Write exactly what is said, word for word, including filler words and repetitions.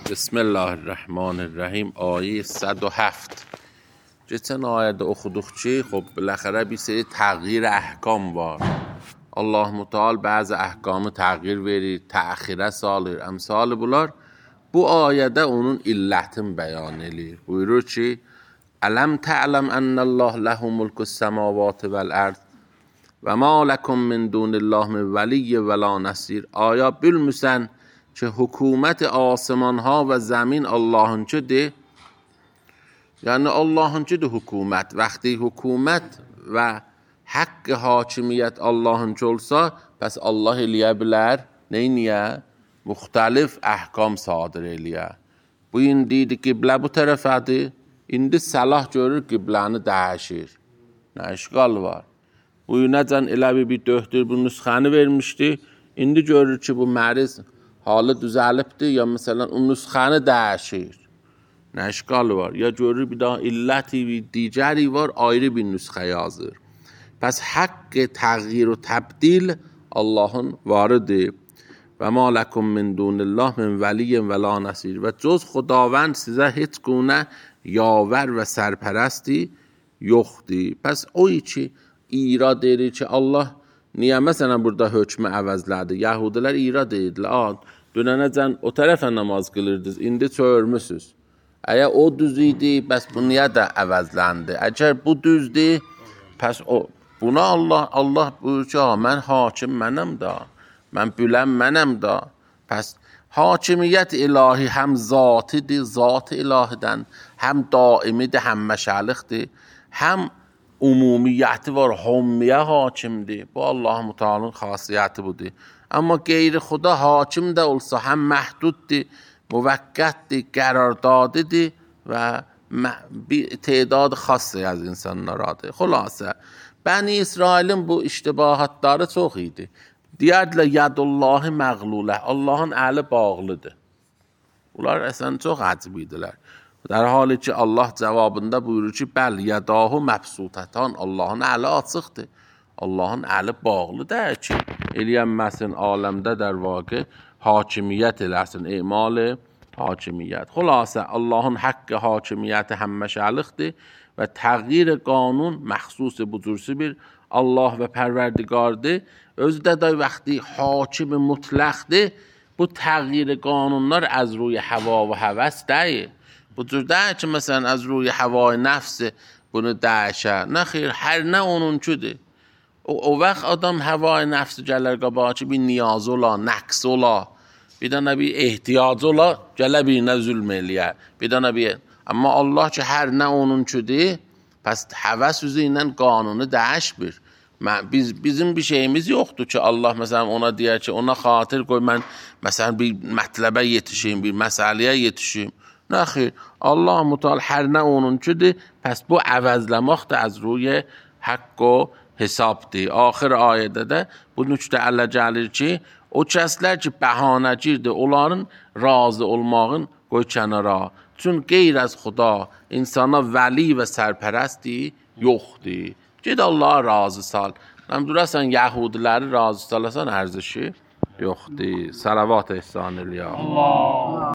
بسم الله الرحمن الرحیم. آیه صد و هفت. Geçen ayədə oxuduq ki, xop biləxərə bir seri təğyir əhkam var. Allah Müteal bəzi əhkamı təğyir verir, təxirə salır, əmsalı bunlar. Bu ayədə onun illətini bəyan edir. Buyurur ki, Ələm tə'ləm ənəlləh ləhu mulkus səmavati vəl-ərd və mə ləkum min dunillah min vəliyyə və la nəsir. Aya bilmirsən ki, hükümət asmanha və zəmin Allahınkidir. Yəni Allahınkidir hükümət. Vaxtı hükümət və haqq hakimiyyət Allahınki olsa, bəs Allah eləyə bilər, neyniyə? Müxtəlif əhkam sadir eləyə. Bu indi qiblə bu tərəfədir. İndi səlah görür qibləni dəyişir. Nə işqal var? Bu necən elə bir döhdür bu nüsxəni vermişdi. İndi görür ki, bu məriz halı düzəlibdir ya məsələn o nüsxəni dəyişir. Nə işqal var? Ya görür bir daha illəti bir digəri var, ayrı bir nüsxə yazır. Pəs haqq təğyir və təbdil Allahın varıdır. Və mə ləkum min dunillah min vəliyyin və la nəsir. Və cöz xudavənd sizə heç günə yavər və sərpərəsti yoxdur. Pəs o ki, irad edir ki, Allah niyə məsələn burada hökmü əvəzlədi? Yəhudilər irad edirlər. Dünənəcən o tərəfə namaz qılırdınız, indi çörmüsünüz. Əgər o düz idi, bəs bu niyə də əvəzləndi? Əgər bu düzdür, bəs o, buna Allah, Allah buyur ki, mən hakim mənəm da, mən bilən mənəm da. Bəs hakimiyyət ilahi həm zatidir, zat ilahidən, həm daimidir, həm məşəliqdir, həm umumiyyəti var, hommiyə hakimdir. Bu Allah-u Teala'nın xasiyyəti budur. Amma qeyri-xuda hakim də olsa, həm məhduddir, müvəqqətdir, qərardadidir və bir tədad xası az insanlaradır. Xülasə, Bəni İsrailin bu iştibahatları çox idi. Deyərdilər, yadullahi məğlulə, Allahın əli bağlıdır. Bunlar əsən çox əcib idilər. در حالی ki, Allah cavabında buyurur ki, bəl, yadahu məbsutatan, Allahın əli açıqdır. Allahın əli bağlıdır ki, eləyənməsin aləmdə dər vaqə hakimiyyət eləsin, emal hakimiyyət. Xülasə, Allahın haqqı hakimiyyəti həm məşəliqdir və təğyir qanun məxsus bu cürsi bir Allah və pərverdigardır. Özü də də vaxtı hakim mütləqdir. Bu təğyir qanunlar az ruy həva və həvəs deyil. Bu cür deyil ki, məsələn, az ruy həvai nəfsi bunu dəyişər. Nə xeyr, hər nə onunkidir. O, o vaxt adam həvai nəfsi gələr qabağa ki, bir niyaz ola, nəqs ola, bir dənə bir ehtiyac ola, gələ birinə zülm eləyə, bir dənə bir... Amma Allah ki, hər nə onunkidir, pəs həvəs üzü ilə qanunu dəyişmir. Biz, bizim bir şeyimiz yoxdur ki, Allah məsələn ona deyər ki, ona xatir qoy, mən məsələn bir mətləbə yetişim, bir məsələyə yetişim. Nə xeyr, Allah Müteal hər nə onunkidir, pəs bu əvəzləmək də az ruy haqq o hesabdır. Axır ayədə də bu nüqtə ələ gəlir ki, o kəslər ki, bəhanəcirdir, onların razı olmağın qoy kənara. Çün qeyr az xuda, insana vəli və sərpərəsti yoxdur. Ged Allah razı sal. Mən durarsan, yəhudiləri razı salasan ərzişi yoxdur. Salavat ehsan eləyəm.